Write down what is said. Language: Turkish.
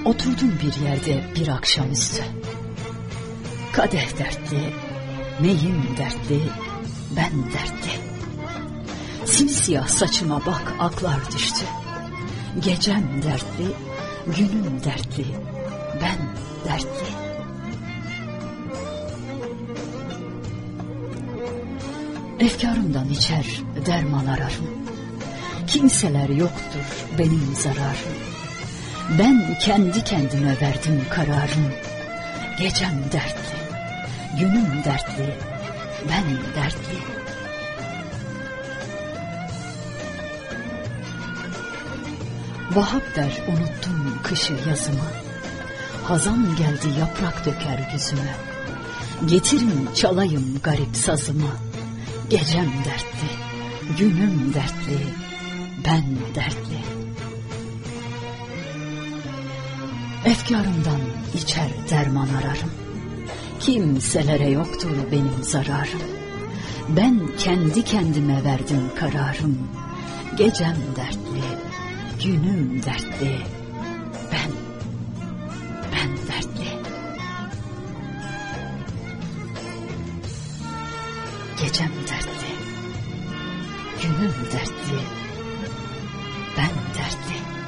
Oturdum bir yerde bir akşamüstü. Kadeh dertli, neyim dertli, ben dertli. Simsiyah saçıma bak aklar düştü. Gecem dertli, günüm dertli, ben dertli. Efkarımdan içer derman ararım. Kimseler yoktur benim zararım. Ben kendi kendime verdim kararım. Gecem dertli, günüm dertli, ben dertli. Vahap der unuttum kışı yazımı. Hazan geldi yaprak döker yüzüme. Getirin çalayım garip sazımı. Gecem dertli, günüm dertli, ben dertli. Efkarımdan içer derman ararım. Kimselere yoktur benim zararım. Ben kendi kendime verdim kararım. Gecem dertli, günüm dertli, ben dertli. Gecem dertli, günüm dertli, ben dertli.